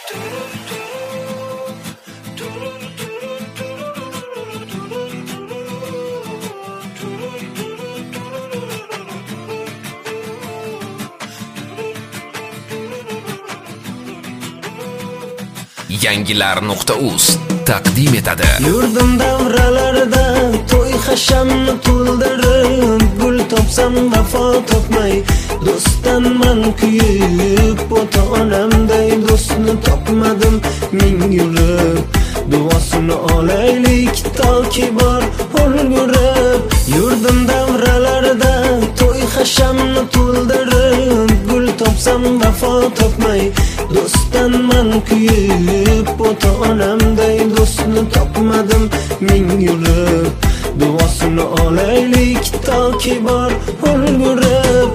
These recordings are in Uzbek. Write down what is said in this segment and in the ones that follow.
Yangilar.uz taqdim etadi. Yurdim davralarda to'y hashamni to'ldirib, gul topsam vafo topmay, do'stdan kuyib, ota-onamday do'stni topmadim ming yurib. Duosini olaylik toki bor ulgurib. Yurdim davralarda to'y hashamni to'ldirib, gul topsam vafo topmay, do'stdan kuyib, ota-onamday do'stni topmadim ming yurib. Duosini olaylik toki bor ulgurib.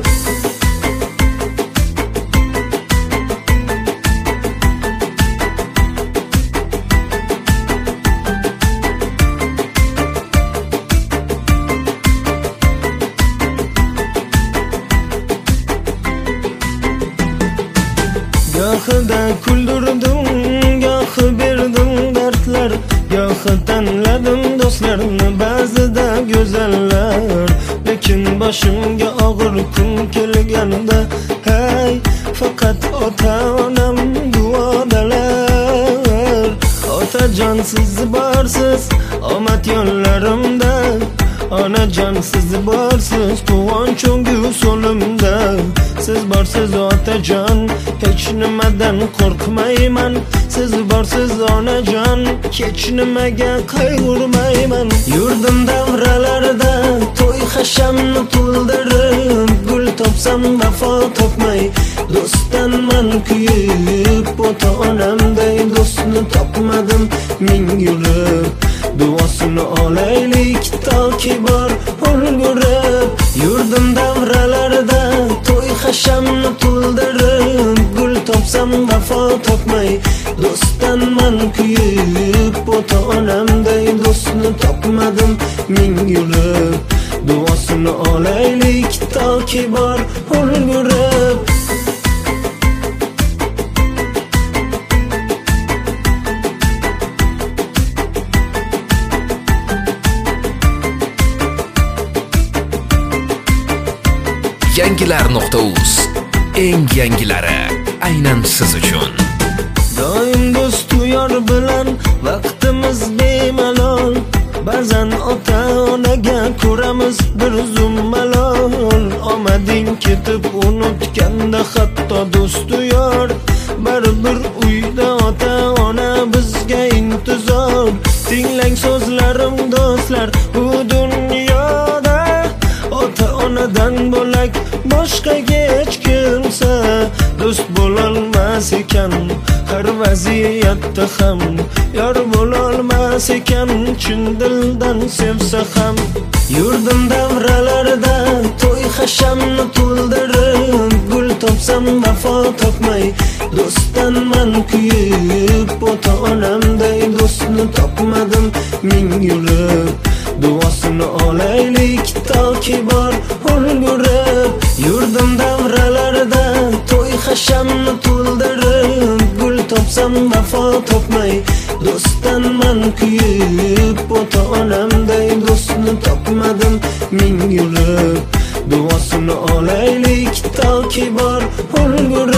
Gohida kuldirdim, gohi berdim dardlar, gohi tanladim do'stlarni, ba'zida go'zallar. Lekin boshimga og'ir kun kelganda, hey, faqat ota-onam duodalar. Otajon siz borsiz omad yo'llarimda, onajon siz borsiz quvonch so'limda. Siz borsiz otajon, hech nimadan qo'rqmayman. Siz borsiz onajon, hech nimaga qayg'urmayman. Yurdim davralarda to'y hashamni to'ldirib, gul topsam vafo topmay, do'stdan kuyib, ota-onamday do'stni topmadim ming yurib. Duosini olaylik toki bor ulgurib. Yurdim davralarda to'y hashamni to'ldirib, gul topsam vafo topmay, do'stdan kuyib, ota-onamday do'stni topmadim ming yurib. Duosini olaylik toki bor ulgurib. Yangilar.uz eng yangilari aynan siz uchun. Doim do'stu yor bilan vaqtimiz bemalol, ba'zan ota-onaga ko'ramiz bir zum malol. Omading ketib unutganda hatto do'stu yor, baribir uyda ota-ona bizga intizor. Tinglang so'zlarim do'stlar, bu dunyoda ota-onadan bo'lak boshqaga hech kimsa do'st bo'lolmas ekan. Har vaziyatda ham yor bo'lolmas ekan, chin dildan sevsa ham. Yurdim davralarda to'y hashamni to'ldirib, gul topsam vafo topmay, do'stdan kuyib, ota-onamday do'stni topmadim ming yurib. Duosini olaylik toki bor ulgurib. Yurdim davralarda to'y hashamni to'ldirib, gul topsam vafo topmay, do'stdan kuyib, ota-onamday do'stni topmadim ming yurib. Duosini olaylik toki bor ulgurib.